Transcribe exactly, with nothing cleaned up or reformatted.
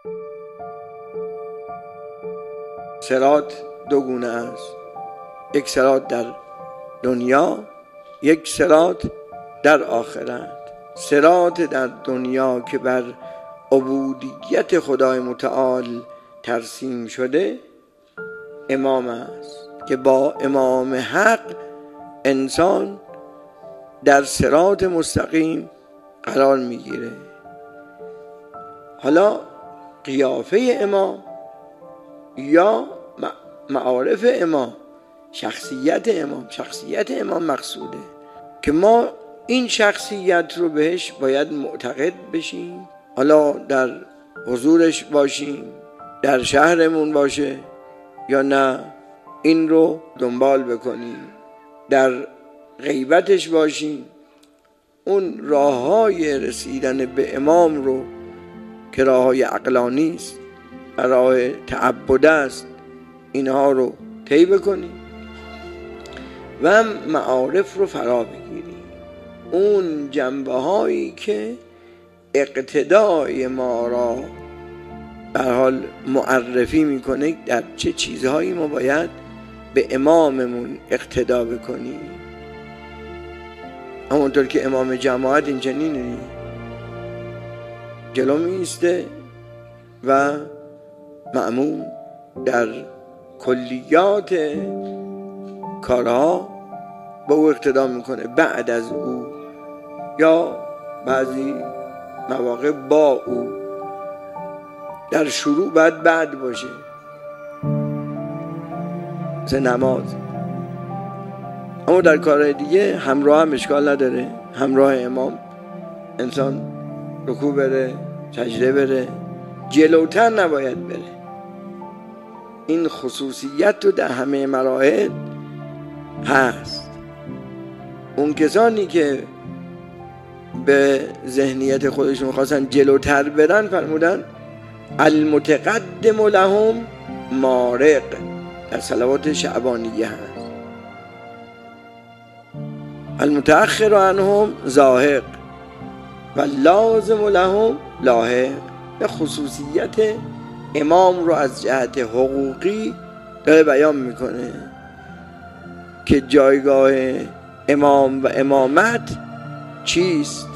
صراط دو گونه است، یک صراط در دنیا، یک صراط در آخرت. صراط در دنیا که بر عبودیت خدای متعال ترسیم شده امام است که با امام حق انسان در صراط مستقیم قرار میگیره. حالا قیافه امام یا معارف امام، شخصیت امام، شخصیت امام مقصوده که ما این شخصیت رو بهش باید معتقد بشیم، حالا در حضورش باشیم، در شهرمون باشه یا نه این رو دنبال بکنیم، در غیبتش باشیم. اون راههای رسیدن به امام رو که راههای عقلانی است، راه تعبد است، اینها رو طی بکنیم و معارف رو فرا بگیریم. اون جنبه هایی که اقتدای ما را به حال معرفی میکنه در چه چیزهایی ما باید به اماممون اقتدا بکنیم. همونطور که امام جماعت این چنینه، جلو میسته و مأموم در کلیات کارها با او اقتدا میکنه، بعد از او یا بعضی مواقع با او. در شروع باید بعد باشه، مثل نماز. اما در کارهای دیگه همراه هم اشکال نداره، همراه امام انسان رکوع بره، سجده بره، جلوتر نباید بره. این خصوصیت رو در همه مراحل هست. اون کسانی که به ذهنیت خودشون می‌خواستن جلوتر برن فرمودن المتقدم لهم مارق، در صلوات شعبانیه هست. المتأخر عنهم زاهق و لازم لهم لاحق. به خصوصیت امام رو از جهت حقوقی داره بیان میکنه که جایگاه امام و امامت چیست.